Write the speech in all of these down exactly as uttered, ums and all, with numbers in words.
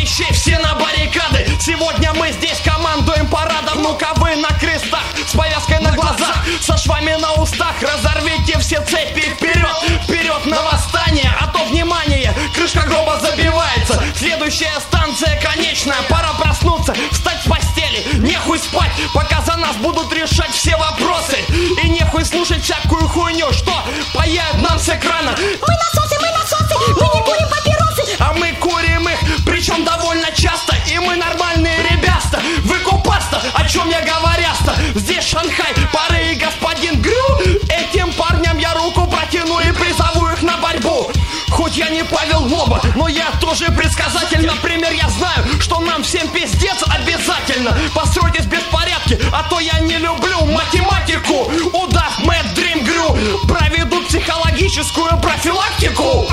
товарищи, все на баррикады. Сегодня мы здесь командуем парадом. Ну-ка вы на крестах, с повязкой на глазах, со швами на устах. Разорвите все цепи, вперед, вперед на восстание. А то, внимание, крышка гроба забивается. Следующая станция конечная. Пора проснуться, встать с постели. Нехуй спать, пока за нас будут решать все вопросы. И нехуй слушать всякую хуйню, что паяют нам с экрана. Мы насосы, мы насосы, мы не курим папиросы. А мы курим их, причем довольно часто. И мы нормальные ребята. Вы купаста, о чем я говоря-то? Здесь Шанхай, пары и господин Грю. Этим парням я руку протяну и призову их на борьбу. Хоть я не Павел Воба, но я тоже предсказатель. Например, я знаю, что нам всем пиздец обязательно. Постройтесь в беспорядке, а то я не люблю математику. Удав, Мэтт, Дрим, Грю проведут психологическую профилактику.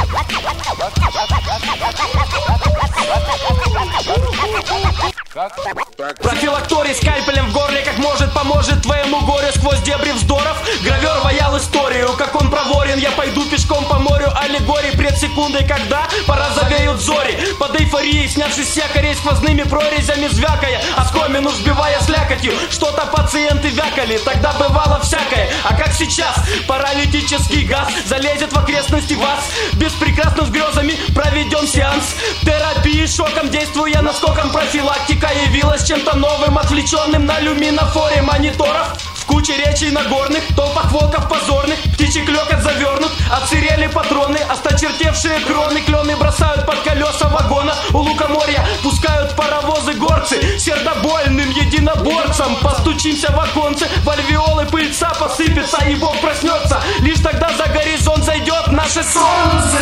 Профилакторий скальпелем в горле как может поможет твоему горю сквозь дебри вздоров. Гравер ваял историю, как он проворен. Я пойду пешком по морю аллегорий пред секундой, когда порозовеют зори. Под эйфорией, снявшись с якорей сквозными прорезями звякая, оскомину взбивая слякотью. Что-то пациенты вякали, тогда бывало всякое. А как сейчас, паралитический газ залезет в окрестности вас. Без прекрасных с грезами проведем сеанс терапии шоком, действуя наскоком. Профилактика явилась чем-то новым, отвлеченным на люминофоре мониторов. В куче речей нагорных, толпах волков позорных, птичий клёкот завернут, отсырели патроны, осточертевшие кроны, клены бросают под колеса вагона. У лукоморья пускают паровозы горцы, сердобольным единоборцам. Постучимся в оконце, в альвеолы пыльца посыпется, и Бог проснется. Лишь тогда за горизонт зайдет наше солнце.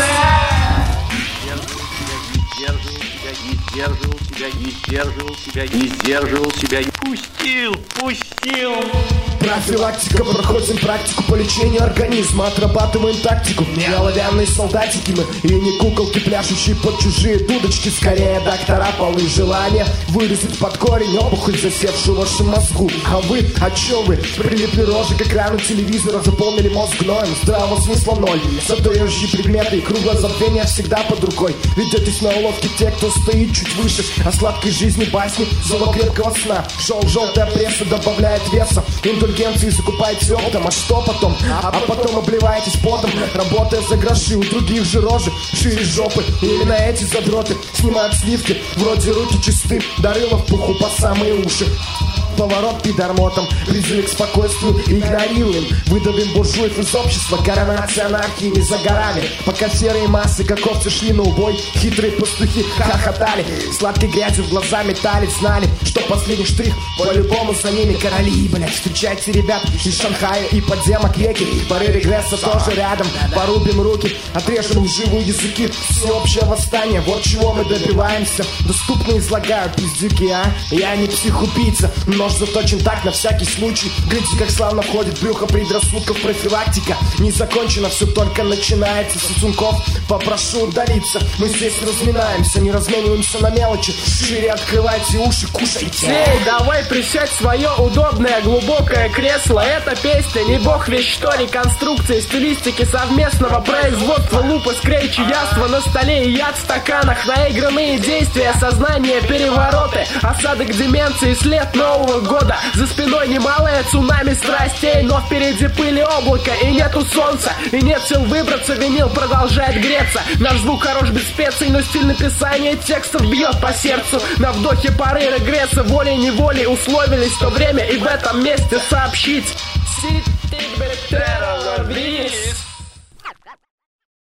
Не сдерживал себя, не сдерживал себя, не сдерживал себя, не пустил, пустил. Профилактика, проходим практику по лечению организма, отрабатываем тактику. Не оловянные солдатики мы и не куколки, пляшущие под чужие дудочки. Скорее доктора полны желания вырезать под корень опухоль, засевшую в вашем мозгу. А вы, а чё вы? Прилипли рожи к экрану телевизора, заполнили мозг гноем, здравого смысла ноль. Задающие предметы и круглое забвение всегда под рукой. Ведетесь на уловки те, кто стоит чуть выше. О сладкой жизни басни, золо крепкого сна. Шоу «Желтая пресса» добавляет веса. Индульгенции закупаете оптом, а что потом? А потом обливаетесь потом, работая за гроши. У других же рожи шире жопы. Или на эти задроты снимают сливки. Вроде руки чисты, дорыло в пуху по самые уши. Поворот пидормотом, призыв к спокойствию игнорируем. Выдавим буржуев из общества, коронация анархии не за горами. Пока серые массы, как овцы, шли на убой, хитрые пастухи хохотали, сладкой грязью в глаза метали, знали, что последний штрих по-любому за ними короли. Блять, встречайте ребят из Шанхая и подземок веки. Поры регресса тоже рядом, порубим руки, отрежем лживые языки. Всеобщее восстание, вот чего мы добиваемся. Доступно излагаю пиздюки, а? Я не психубийца, нож заточен так на всякий случай. Глядите, как славно входит в брюхо предрассудков. Профилактика не закончена, все только начинается. Сосунков попрошу удалиться. Мы здесь разминаемся, не размениваемся на мелочи. Шире открывайте уши, кушайте. Эй, давай присядь в свое удобное глубокое кресло. Это песня, не бог вещь что ли, конструкции, стилистики совместного производства. Лупа, скрейчи, яства на столе и яд в стаканах. Наигранные действия, сознание, перевороты, осадок деменции, след нового года. За спиной немалое цунами страстей, но впереди пыли облака и нету солнца, и нет сил выбраться. Винил продолжает греться. Наш звук хорош без специй, но стиль написания текстов бьет по сердцу. На вдохе поры регресса волей-неволей условились в то время и в этом месте сообщить. Сидит,